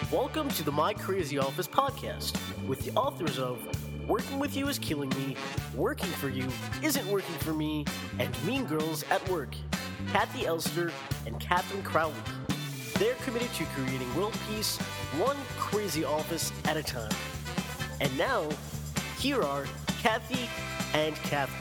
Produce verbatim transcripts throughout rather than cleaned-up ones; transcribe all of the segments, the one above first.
Welcome to the My Crazy Office podcast with the authors of Working With You Is Killing Me, Working For You Isn't Working For Me, and Mean Girls at Work, Kathy Elster and Catherine Crowley. They're committed to creating world peace, one crazy office at a time. And now, here are Kathy and Catherine.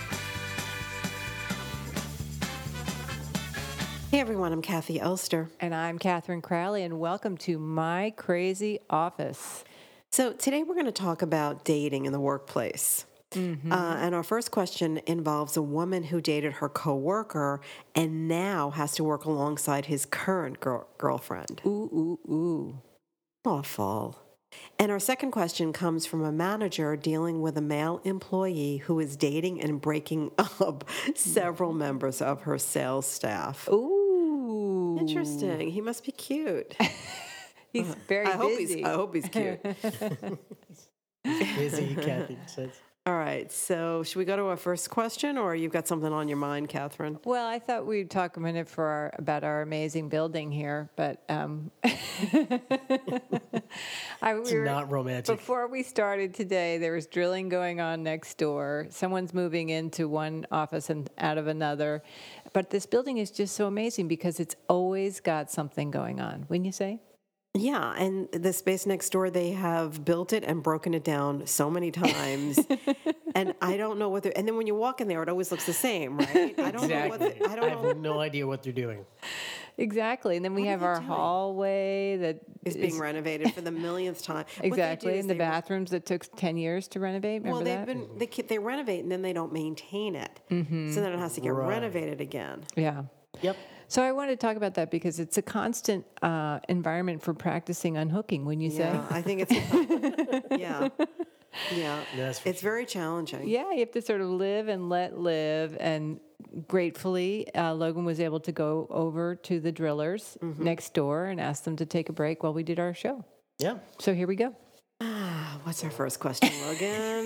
Hey everyone, I'm Kathy Elster. And I'm Catherine Crowley, and welcome to My Crazy Office. So today we're going to talk about dating in the workplace. Mm-hmm. Uh, and our first question involves a woman who dated her coworker and now has to work alongside his current girl- girlfriend. Ooh, ooh, ooh. Awful. And our second question comes from a manager dealing with a male employee who is dating and breaking up several members of her sales staff. Ooh. Interesting. He must be cute. He's very I hope busy. He's, I hope he's cute. He's busy, Kathy says. All right. So should we go to our first question, or you've got something on your mind, Catherine? Well, I thought we'd talk a minute for our, about our amazing building here, but um, I, It's we were, not romantic. Before we started today, there was drilling going on next door. Someone's moving into one office and out of another. But this building is just so amazing because it's always got something going on, wouldn't you say? Yeah, and the space next door, they have built it and broken it down so many times, and I don't know what they're. And then when you walk in there, it always looks the same, right? I don't exactly. know what. The, I don't I have know. no idea what they're doing. Exactly. And then we What are have they our doing? hallway that It's being renovated for the millionth time. What they do exactly, is and the they- bathrooms that took ten years to renovate. Remember Well, they've that? been they keep, they renovate and then they don't maintain it, Mm-hmm. so then it has to get Right. renovated again. Yeah. Yep. So I wanted to talk about that because it's a constant uh, environment for practicing unhooking, wouldn't you say? Yeah, I think it's yeah, yeah. That's for It's very challenging. Yeah, you have to sort of live and let live. And gratefully, uh, Logan was able to go over to the drillers Mm-hmm. next door and ask them to take a break while we did our show. Yeah. So here we go. What's our first question, Logan?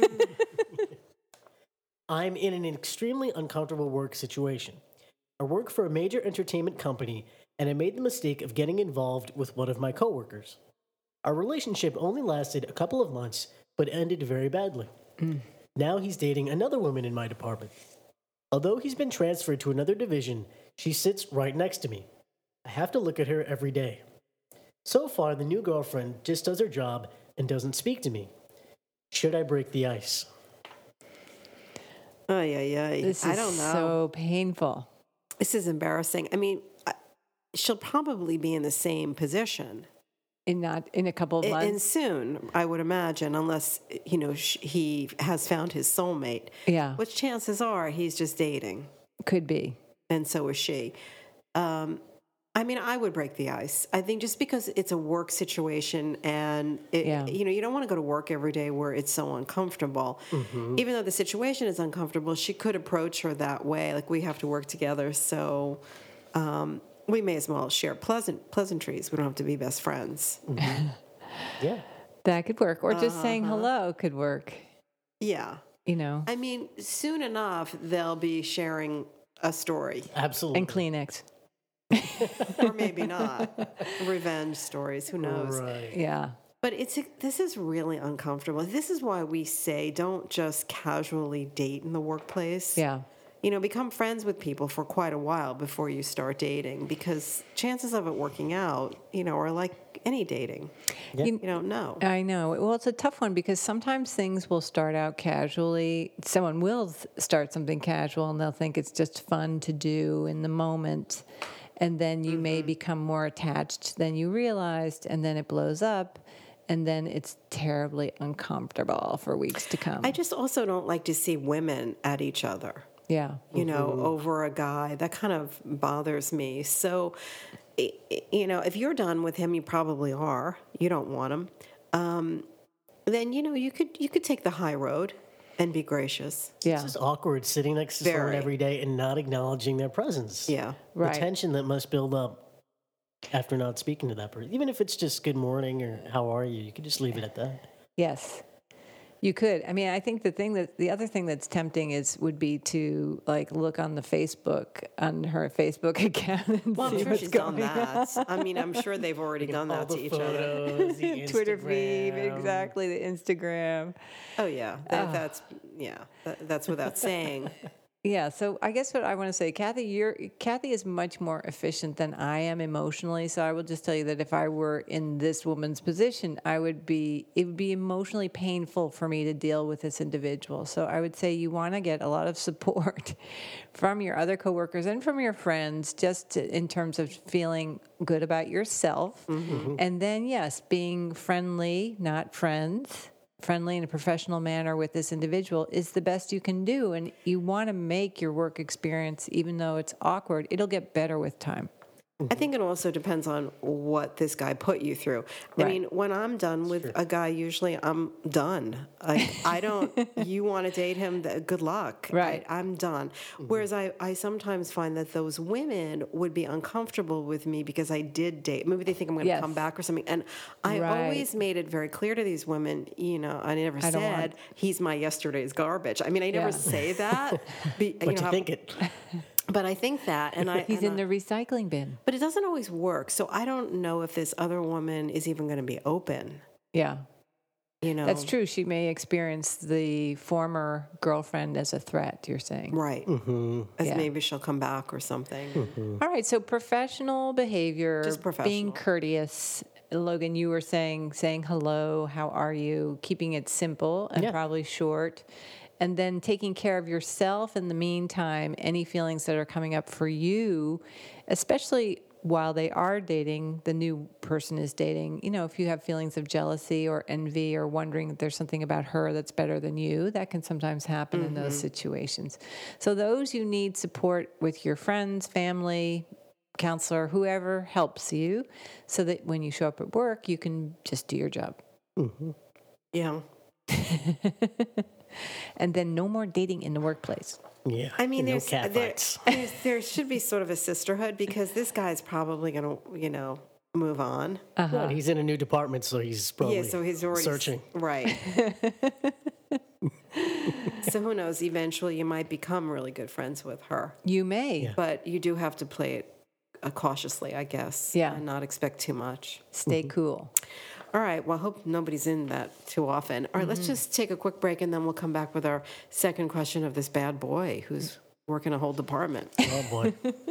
I'm in an extremely uncomfortable work situation. I work for a major entertainment company, and I made the mistake of getting involved with one of my coworkers. Our relationship only lasted a couple of months, but ended very badly. Now he's dating another woman in my department. Although he's been transferred to another division, she sits right next to me. I have to look at her every day. So far, the new girlfriend just does her job and doesn't speak to me. Should I break the ice? Ay, ay, ay. This is I don't know. so painful. This is embarrassing. I mean, I- she'll probably be in the same position. In not in a couple of I- months. And soon, I would imagine, unless, you know, sh- he has found his soulmate. Yeah. Which chances are he's just dating, Could be. and so is she. Um, I mean, I would break the ice. I think just because it's a work situation and, it, Yeah. you know, you don't want to go to work every day where it's so uncomfortable. Even though the situation is uncomfortable, she could approach her that way. Like, we have to work together, so um, we may as well share pleasant pleasantries. We don't have to be best friends. Yeah. That could work. Or just Uh-huh. saying hello could work, Yeah. you know, I mean, soon enough, they'll be sharing a story, Absolutely. and Kleenex. or maybe not. Revenge stories, who knows? Right. Yeah. But it's this is really uncomfortable. This is why we say don't just casually date in the workplace. Yeah. You know, become friends with people for quite a while before you start dating, because chances of it working out, you know, are like any dating. Yeah. You- You don't know. I know. Well, it's a tough one because sometimes things will start out casually. Someone will th- start something casual and they'll think it's just fun to do in the moment. And then you may become more attached than you realized, and then it blows up, and then it's terribly uncomfortable for weeks to come. I just also don't like to see women at each other. yeah. you know, over a guy. That kind of bothers me. So, i- i- you know, if you're done with him, you probably are. You don't want him. Um, then you know you could you could take the high road and be gracious. Yeah. It's just awkward sitting next to someone Very. every day and not acknowledging their presence. Yeah. Right. The tension that must build up after not speaking to that person. Even if it's just good morning or how are you, you can just leave it at that. Yes. You could. I mean, I think the thing that the other thing that's tempting is would be to like look on the Facebook on her Facebook account and Well, see I'm sure what's she's going done on. that. I mean, I'm sure they've already done All that the to each other. photos, the Twitter feed, Instagram. exactly, the Instagram. Oh yeah, that, that's yeah, that, that's without saying. Yeah, so I guess what I want to say, Kathy, you're Kathy is much more efficient than I am emotionally. So I will just tell you that if I were in this woman's position, I would be it would be emotionally painful for me to deal with this individual. So I would say you want to get a lot of support from your other coworkers and from your friends, just to, in terms of feeling good about yourself, mm-hmm. and then yes, being friendly, not friends. Friendly in a professional manner with this individual is the best you can do. And you want to make your work experience, even though it's awkward, it'll get better with time. I think it also depends on what this guy put you through. I Right. mean, when I'm done with a guy, usually I'm done. Like, I don't, you want to date him, th- good luck. Right. I, I'm done. Whereas I, I sometimes find that those women would be uncomfortable with me because I did date. Maybe they think I'm going to Yes. come back or something. And I Right. always made it very clear to these women, you know, I never I don't said, want- he's my yesterday's garbage. I mean, I never Yeah. say that. Be, But you, know, how- think it. But I think that. And I, He's and in I- the recycling bin. but it doesn't always work. So I don't know if this other woman is even going to be open. Yeah, You know, that's true. She may experience the former girlfriend as a threat, you're saying. right? Mm-hmm. As Yeah. maybe she'll come back or something. All right, so professional behavior, Just professional. being courteous. Logan, you were saying saying hello, how are you, keeping it simple and Yeah. probably short. And then taking care of yourself in the meantime, any feelings that are coming up for you, especially while they are dating, the new person is dating, you know, if you have feelings of jealousy or envy or wondering if there's something about her that's better than you, that can sometimes happen in those situations. So those you need support with your friends, family, counselor, whoever helps you, so that when you show up at work, you can just do your job. Yeah. And then no more dating in the workplace. Yeah. I mean, no there's, cat there, fights. there's there should be sort of a sisterhood because this guy's probably going to, you know, move on. Well, he's in a new department, so he's probably yeah, so he's already searching. Right. So who knows? Eventually, you might become really good friends with her, You may but you do have to play it uh, cautiously, I guess. Yeah. And not expect too much. stay cool. All right. Well, I hope nobody's in that too often. All right, let's just take a quick break and then we'll come back with our second question of this bad boy who's working a whole department. Oh, boy.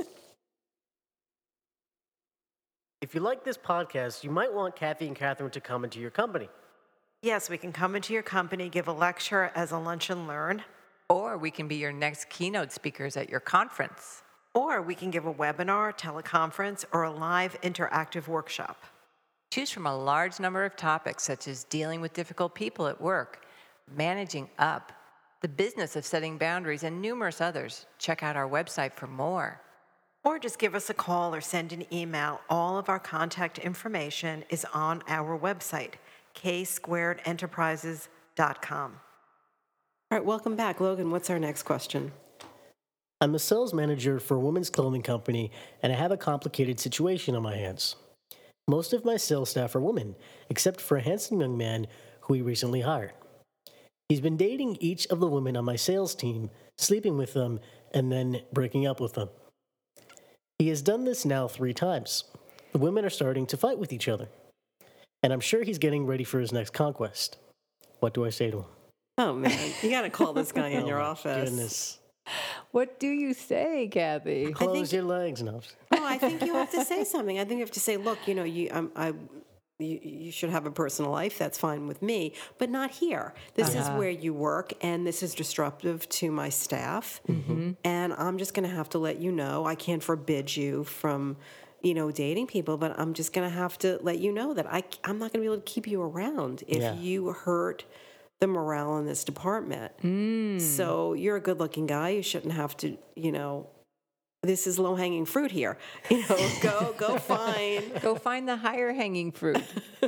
If you like this podcast, you might want Kathy and Catherine to come into your company. Yes, we can come into your company, give a lecture as a lunch and learn, Or we can be your next keynote speakers at your conference. or we can give a webinar, teleconference, or a live interactive workshop. Choose from a large number of topics such as dealing with difficult people at work, managing up, the business of setting boundaries, and numerous others. Check out our website for more. Or just give us a call or send an email. All of our contact information is on our website, k squared enterprises dot com. All right, welcome back. Logan, what's our next question? I'm a sales manager for a women's clothing company, and I have a complicated situation on my hands. Most of my sales staff are women, except for a handsome young man who we recently hired. He's been dating each of the women on my sales team, sleeping with them, and then breaking up with them. He has done this now three times. The women are starting to fight with each other, and I'm sure he's getting ready for his next conquest. What do I say to him? Oh, man, you got to call this guy in Oh, your my office. Goodness. What do you say, Kathy? Close think- your legs. No. No, I think you have to say something. I think you have to say, look, you know, you, um, I, you, you should have a personal life. That's fine with me, but not here. This is where you work, and this is disruptive to my staff. And I'm just going to have to let you know. I can't forbid you from, you know, dating people, but I'm just going to have to let you know that I, I'm not going to be able to keep you around if Yeah. you hurt the morale in this department. So you're a good-looking guy. You shouldn't have to, you know. This is low-hanging fruit here. You know, go go find Go find the higher hanging fruit.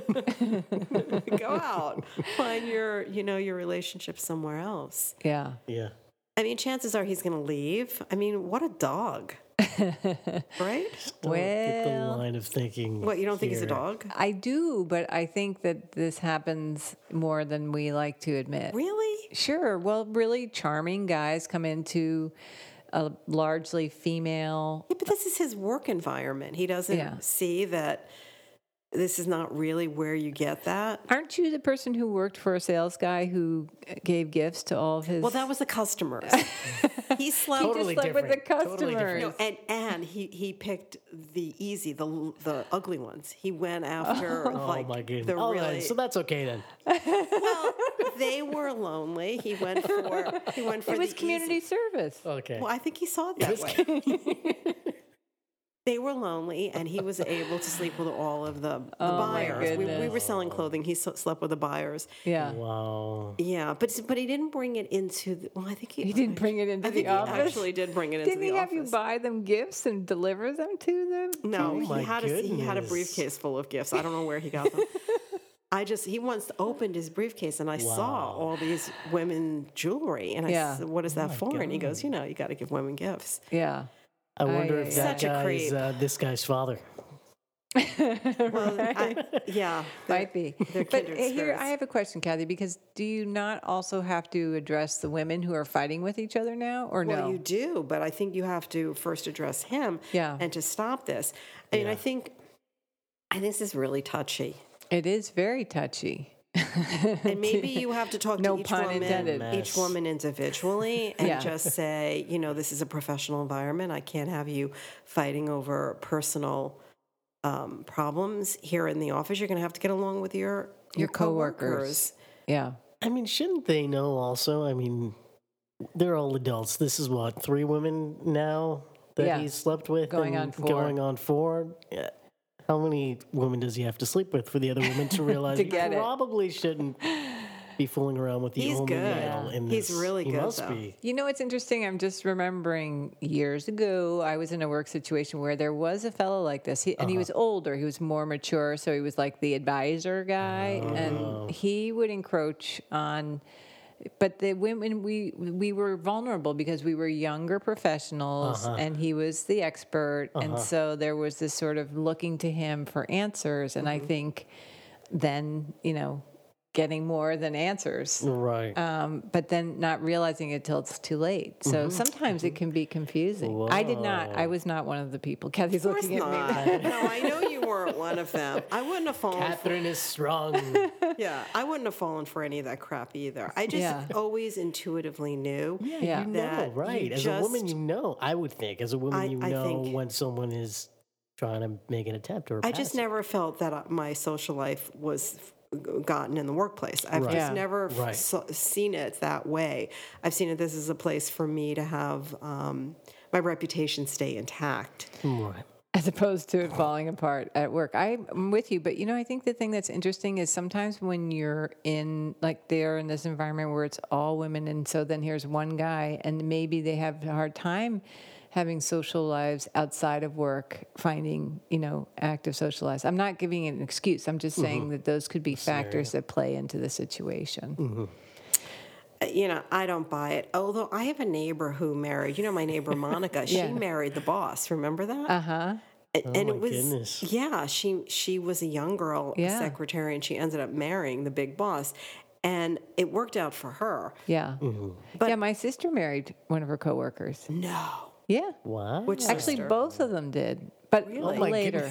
go out, find your you know your relationship somewhere else. Yeah. Yeah. I mean, chances are he's going to leave. I mean, what a dog. Right? Don't get the Well, line of thinking. What, you don't think he's a here. dog? I do, but I think that this happens more than we like to admit. Really? Sure. Well, really charming guys come into a largely female. Yeah, but this is his work environment. He doesn't Yeah. see that this is not really where you get that. Aren't you the person who worked for a sales guy who gave gifts to all of his? Well, that was the customers. He slept he Totally just slept with the different. Totally customers. different. No, and and he he picked the easy, the the ugly ones. He went after Oh like my goodness. the Oh, really then, so that's okay then. well. They were lonely. He went for he went for It was the community easy. service. Okay. Well, I think he saw it that way. They were lonely, and he was able to sleep with all of the, the Oh, my buyers. We, we goodness. were selling clothing. He s- slept with the buyers. Yeah. Wow. Yeah, but but he didn't bring it into. The, well, I think he, He didn't bring it into I think the he office. actually did bring it into Didn't the he have office. you buy them gifts and deliver them to them? No, Oh, he my had a he had a goodness. briefcase full of gifts. I don't know where he got them. I just he once opened his briefcase and I saw all these women jewelry and I Yeah. said, "What is that for?" And he goes, "You know, you got to give women gifts." Yeah. I wonder Aye, if aye, that Such a guy is creep. uh, this guy's father. Well, I, yeah, they're- Might be. they're But kindred uh, here, spirits. I have a question, Kathy, because do you not also have to address the women who are fighting with each other now, or Well, no? you do, but I think you have to first address him Yeah. and to stop this. I mean, I think I think this is really touchy. It is very touchy. And maybe you have to talk No to each pun woman, intended. each woman individually, and Yeah. just say, you know, this is a professional environment. I can't have you fighting over personal um, problems here in the office. You're going to have to get along with your your, Your coworkers. coworkers. Yeah. I mean, shouldn't they know also? I mean, they're all adults. This is what, three women now that Yeah. he's slept with? Going and on four. Going on four? Yeah. How many women does he have to sleep with for the other women to realize To he get it. probably shouldn't be fooling around with the He's only good. male in He's this? really he good, must though. be. You know, it's interesting. I'm just remembering years ago, I was in a work situation where there was a fellow like this, he, and he was older. He was more mature, so he was like the advisor guy, and he would encroach on. But the women, we we were vulnerable because we were younger professionals, and he was the expert, and so there was this sort of looking to him for answers, and I think then you know. Getting more than answers, Right. um, but then not realizing it till it's too late. So sometimes it can be confusing. I did not. I was not one of the people. Kathy's Of course looking at not. me. No, I know you weren't one of them. I wouldn't have fallen. For, Catherine is strong. yeah, I wouldn't have fallen for any of that crap either. I just Yeah. always intuitively knew. Yeah. You know, that right. you As a woman, just- you know, I would think, as a woman, I- you I know think- when someone is trying to make an attempt or I just pass it. never felt that uh, my social life was gotten in the workplace. I've Right. just Yeah. never f- Right. so- seen it that way. I've seen it this is a place for me to have um, my reputation stay intact. Right. As opposed to it falling apart at work. I'm with you, but you know, I think the thing that's interesting is sometimes when you're in, like, they're in this environment where it's all women, and so then here's one guy, and maybe they have a hard time having social lives outside of work, finding, you know, active social lives. I'm not giving it an excuse. I'm just saying that those could be factors that play into the situation. Uh, You know, I don't buy it. Although I have a neighbor who married, you know, my neighbor Monica, she Yeah. married the boss. Remember that? Uh huh. And, and my it was goodness. yeah, she she was a young girl Yeah. secretary and she ended up marrying the big boss. And it worked out for her. Yeah. But- yeah, my sister married one of her coworkers. No. Yeah. Wow. Which Actually, sister? both of them did, but Oh my later.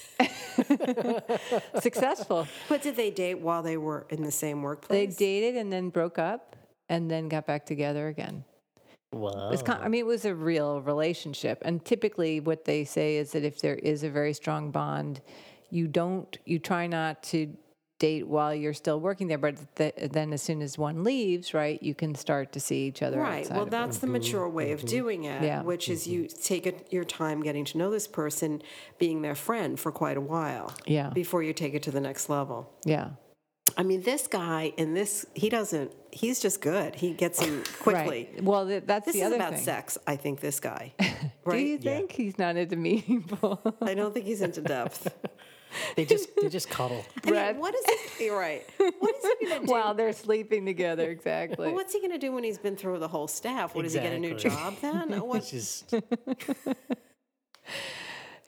Successful. But did they date while they were in the same They workplace? dated and then broke up and then got back together again. Wow. It's kind, I mean, it was a real relationship. And typically, what they say is that if there is a very strong bond, you don't, you try not to date while you're still working there. But th- then, as soon as one leaves, right, you can start to see each other. Right. outside Well, of that's the mature way of doing it, Yeah. which is you take it, your time getting to know this person, being their friend for quite a while. Yeah. Before you take it to the next level. Yeah. I mean, this guy in this, he doesn't, he's just good. He gets them quickly. Right. Well, th- that's This the is other about thing. sex, I think, this guy. Do Right? you think he's not into meeting people? I don't think he's into depth. They just they just cuddle. I Brad. mean, what is he, you're right. What is he going to do? While they're sleeping together, exactly. Well, what's he going to do when he's been through the whole staff? What, does he get a new Exactly. job then? Or what? It's just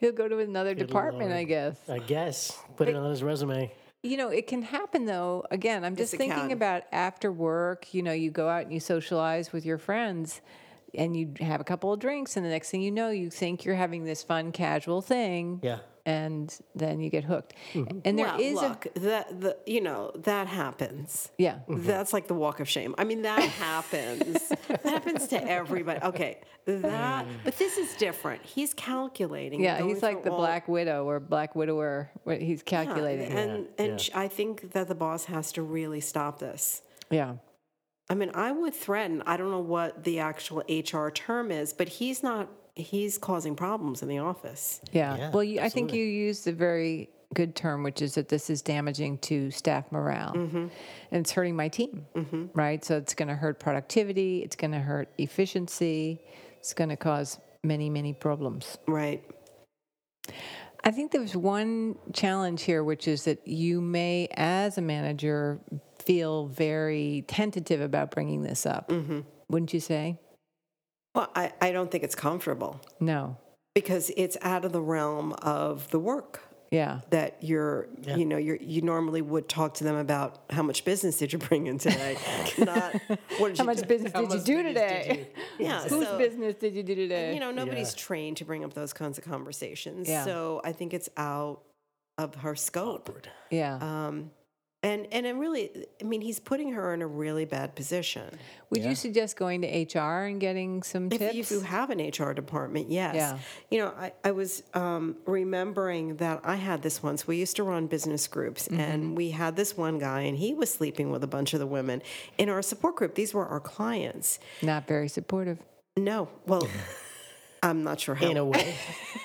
He'll go to another Good department, Lord. I guess. I guess. Put it on his resume. You know, it can happen though. Again, I'm just Yes, it thinking can. about after work, you know, you go out and you socialize with your friends and you have a couple of drinks, and the next thing you know, you think you're having this fun, casual thing. Yeah. And then you get hooked. And there well, is look, that the you know that happens. a yeah. That's like the walk of shame. I mean, that happens. That happens to everybody. Okay, that. But this is different. He's calculating. Yeah, going he's like through the all- Black Widow or Black Widower. Where he's Yeah, calculating. and and yeah. sh- I think that the boss has to really stop this. Yeah. I mean, I would threaten. I don't know what the actual H R term is, but he's not. He's causing problems in the office. Yeah. Yeah, well, you, I think absolutely. you used a very good term, which is that this is damaging to staff morale, and it's hurting my team, right? So it's going to hurt productivity. It's going to hurt efficiency. It's going to cause many, many problems. Right. I think there's one challenge here, which is that you may, as a manager, feel very tentative about bringing this up. Wouldn't you say? Well, I, I don't think it's comfortable No. because it's out of the realm of the work Yeah. that you're, Yeah. you know, you're, you normally would talk to them about how much business did you bring in today, not what did How you much do? business How did you much do business today? did you- Yeah, Whose so- business did you do today? You know, nobody's Yeah. trained to bring up those kinds of conversations. Yeah. So I think it's out of her scope. Awkward. yeah. Um, and and it really, I mean, he's putting her in a really bad position. Would Yeah. you suggest going to H R and getting some If, tips? if you have an H R department, yes. Yeah. You know, I, I was um, remembering that I had this once. We used to run business groups, Mm-hmm. and we had this one guy, and he was sleeping with a bunch of the women in our support group. These were our clients. Not very supportive. No, well, I'm not sure how. In a way.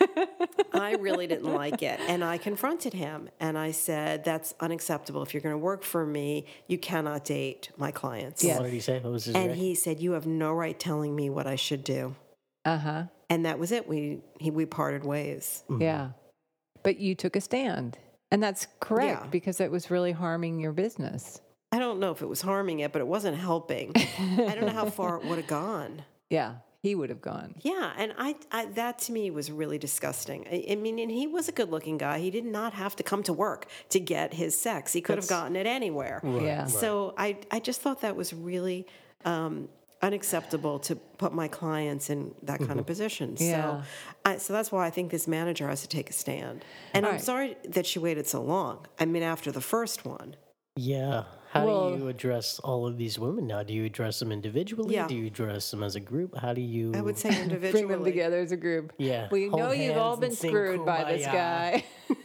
I really didn't like it. And I confronted him and I said, that's unacceptable. If you're going to work for me, you cannot date my clients. Yeah. What did he say? What was his And reaction? he said, you have no right telling me what I should do. Uh huh. And that was it. We he, we parted ways. Yeah. But you took a stand. And that's correct Yeah. because it was really harming your business. I don't know if it was harming it, but it wasn't helping. I don't know how far it would have gone. Yeah. He would have gone. Yeah, and I, I that to me was really disgusting. I, I mean, and he was a good-looking guy. He did not have to come to work to get his sex. He could have That's- gotten it anywhere. Yeah. right. So I, I just thought that was really um, unacceptable to put my clients in that kind of position. Yeah. So, I, so that's why I think this manager has to take a stand. And I'm Right. sorry that she waited so long. I mean, after the first one. Yeah. How Well- do you address all of these women now? Do you address them individually? Yeah. Do you address them as a group? How do you? I would say Bring individually. them together as a group. Yeah. Well, you know Hold you've all hands been and sing screwed by this Kumbaya.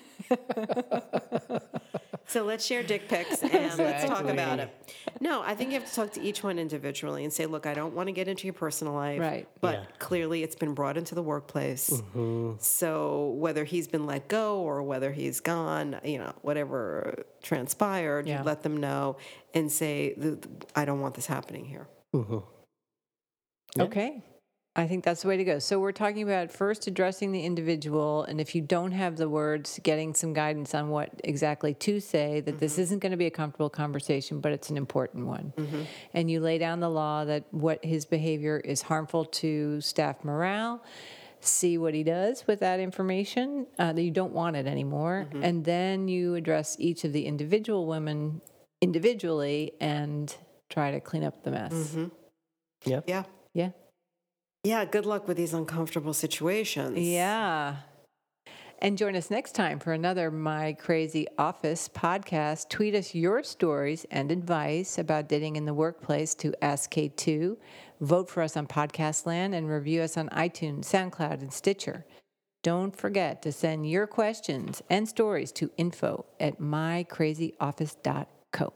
guy. So let's share dick pics and let's talk Exactly. about it. No, I think you have to talk to each one individually and say, look, I don't want to get into your personal life. Right. But Yeah. clearly it's been brought into the workplace. Mm-hmm. So whether he's been let go or whether he's gone, you know, whatever transpired, Yeah. you let them know and say, "The- the- I don't want this happening here. Mm-hmm. Yeah. Okay. I think that's the way to go. So we're talking about first addressing the individual, and if you don't have the words, getting some guidance on what exactly to say, that this isn't going to be a comfortable conversation, but it's an important one. And you lay down the law that what his behavior is harmful to staff morale, see what he does with that information, uh, that you don't want it anymore, and then you address each of the individual women individually and try to clean up the mess. Yeah. Yeah. Yeah. Yeah. Good luck with these uncomfortable situations. Yeah. And join us next time for another My Crazy Office podcast. Tweet us your stories and advice about dating in the workplace to Ask K two. Vote for us on Podcast Land and review us on iTunes, SoundCloud, and Stitcher. Don't forget to send your questions and stories to info at my crazy office dot co.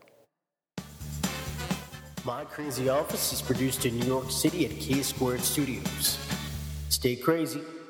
My Crazy Office is produced in New York City at K Squared Studios. Stay crazy.